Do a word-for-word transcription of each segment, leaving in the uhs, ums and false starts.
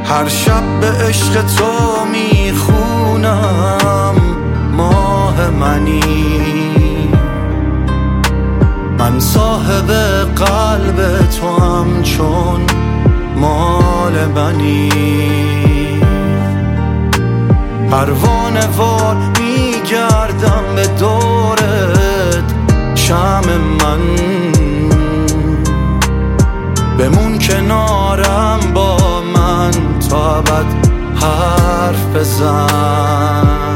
هر شب به عشق تو میخونم ماه منی، من صاحب قلب تو هم چون مال منی. پروانه وار میگردم به دورت شمع من، بمون کنارم با من تا ابد حرف بزن.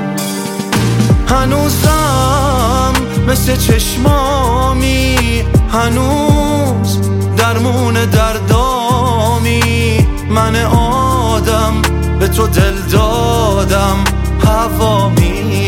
هنوزم مثل چشمامی، هنوز درمون دردامی، من آدم به تو دل دادم هوامی.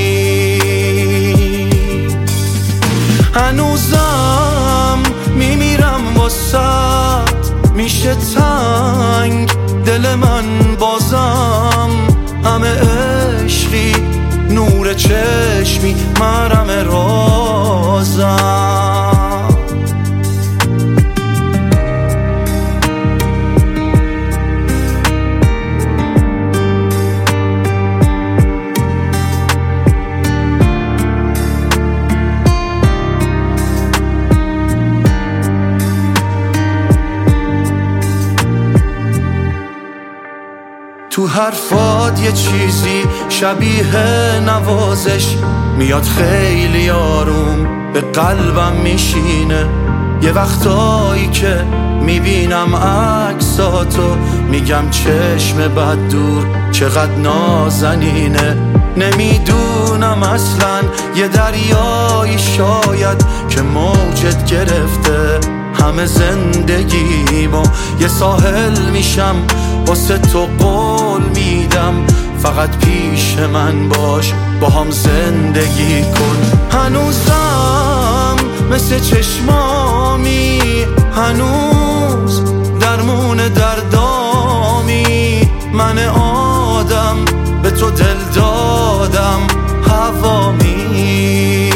هنوزم میمیرم واسات، میشه تنگ دل من بازم، همه عشقی نور چشمی مرم رازم. تو حرفات یه چیزی شبیه نوازش میاد، خیلی آروم به قلبم میشینه. یه وقتایی که میبینم عکساتو میگم چشم بد دور چقدر نازنینه. نمیدونم اصلا یه دریایی شاید که موجت گرفته همه زندگیمو. یه ساحل میشم واسه تو قول میدم، فقط پیش من باش با هم زندگی کن. هنوزم مثل چشمامی، هنوز درمون دردامی، من آدم به تو دل دادم هوامی.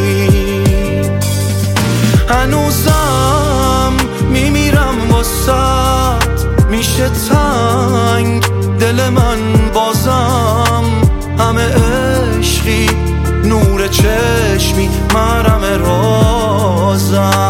هنوزم میمیرم واسات، میشه تنگ دل من بازم، همه عشقی نور چشمی مرم رازم.